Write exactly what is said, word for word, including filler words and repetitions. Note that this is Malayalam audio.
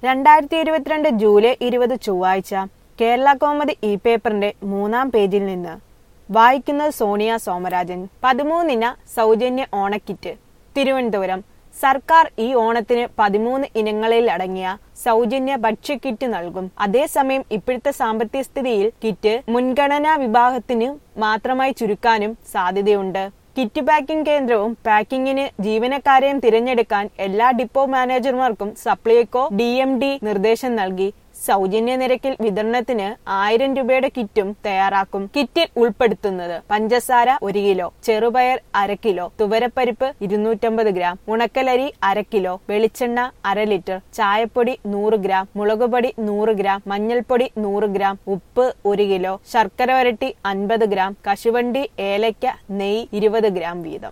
രണ്ടായിരത്തി ഇരുപത്തിരണ്ട് ജൂലൈ ഇരുപത് ചൊവ്വാഴ്ച കേരള കൗമുദി ഇ പേപ്പറിന്റെ മൂന്നാം പേജിൽ നിന്ന് വായിക്കുന്നത് സോണിയ സോമരാജൻ. പതിമൂന്നിന സൗജന്യ ഓണക്കിറ്റ്. തിരുവനന്തപുരം സർക്കാർ ഈ ഓണത്തിന് പതിമൂന്ന് ഇനങ്ങളിൽ അടങ്ങിയ സൗജന്യ ഭക്ഷ്യക്കിറ്റ് നൽകും. അതേസമയം ഇപ്പോഴത്തെ സാമ്പത്തിക സ്ഥിതിയിൽ കിറ്റ് മുൻഗണനാ വിഭാഗത്തിന് മാത്രമായി ചുരുക്കാനും സാധ്യതയുണ്ട്. കിറ്റ് പാക്കിംഗ് കേന്ദ്രവും പാക്കിങ്ങിന് ജീവനക്കാരെയും തിരഞ്ഞെടുക്കാൻ എല്ലാ ഡിപ്പോ മാനേജർമാർക്കും സപ്ലൈകോ ഡി എം ഡി നിർദ്ദേശം നൽകി. സൗജന്യ നിരക്കിൽ വിതരണത്തിന് ആയിരം രൂപയുടെ കിറ്റും തയ്യാറാക്കും. കിറ്റിൽ ഉൾപ്പെടുത്തുന്നത് പഞ്ചസാര ഒരു കിലോ, ചെറുപയർ അര കിലോ, തുവരപ്പരിപ്പ് ഇരുന്നൂറ്റമ്പത് ഗ്രാം, ഉണക്കലരി അര കിലോ, വെളിച്ചെണ്ണ അര ലിറ്റർ, ചായപ്പൊടി നൂറ് ഗ്രാം, മുളകുപൊടി നൂറ് ഗ്രാം, മഞ്ഞൾപ്പൊടി നൂറ് ഗ്രാം, ഉപ്പ് ഒരു കിലോ, ശർക്കര വരട്ടി അൻപത് ഗ്രാം, കശുവണ്ടി, ഏലയ്ക്ക, നെയ്യ് ഇരുപത് ഗ്രാം വീതം.